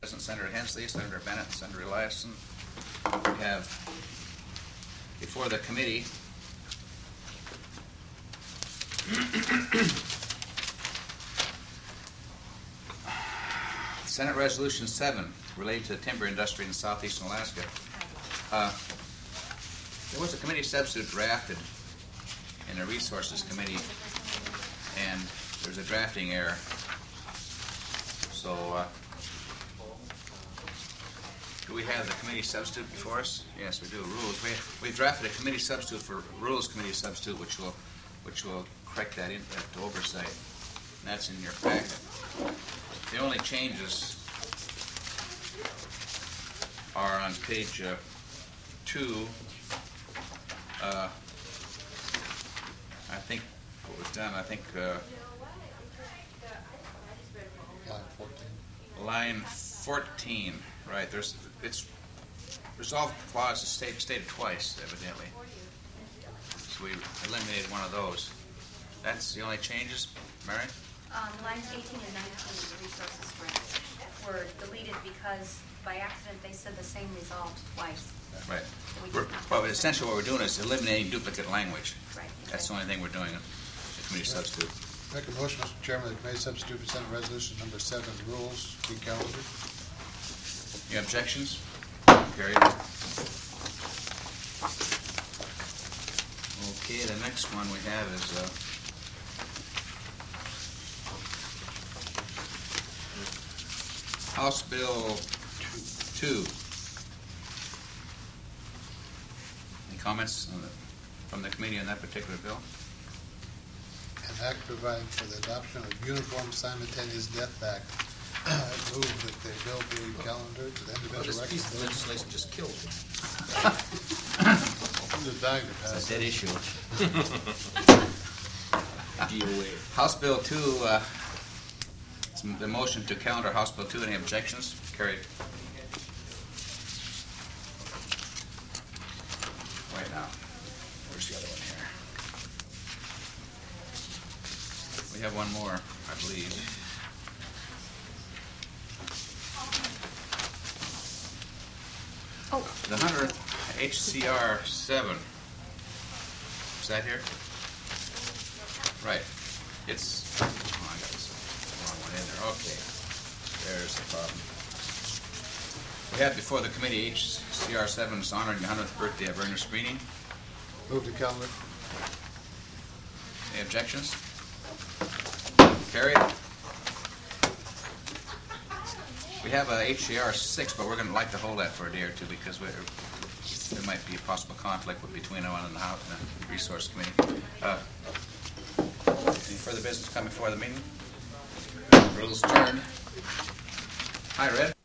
Senator Hensley, Senator Bennett, and Senator Eliasson. We have before the committee Senate Resolution 7 related to the timber industry in southeastern Alaska. There was a committee substitute drafted in the Resources Committee, and there's a drafting error. So, do we have the committee substitute before us? Yes, we do. Rules. We've drafted a committee substitute for Rules Committee substitute, which will correct that to oversight. And that's in your packet. The only changes are on page 2. I think what was done. I think line 14. Right. It's resolved clause is stated twice, evidently. So we eliminated one of those. That's the only changes, Mary? Lines 18 and 19 of the resources grant were deleted because by accident they said the same resolved twice. Right. So well, essentially what we're doing is eliminating duplicate language. Right. That's the only thing we're doing in the committee substitute. Make a motion, Mr. Chairman, the committee substitute for Senate Resolution number 7, rules, be calendared. Any objections? Carried. Okay, the next one we have is House Bill 2. Any comments from the committee on that particular bill? An act providing for the adoption of Uniform Simultaneous Death Act. I move that the bill be calendared to the individual This piece of records. legislation just killed me. I'm just dying to pass It's a dead it. issue. DOA. House Bill 2, it's the motion to calendar House Bill 2. Any objections? Carried. Wait now. Where's the other one here? We have one more, I believe. Oh. The 100 HCR 7. Is that here? Right. It's. Oh, I got this wrong one in there. Okay. There's the problem. We have before the committee HCR 7 is honoring the 100th birthday of Ernest Greening. Move to calendar. Any objections? Carried. We have a HCR 6, but we're going to like to hold that for a day or two because there might be a possible conflict between one and the House and the Resource Committee. Any further business come before the meeting? Rules turned. Hi, Red.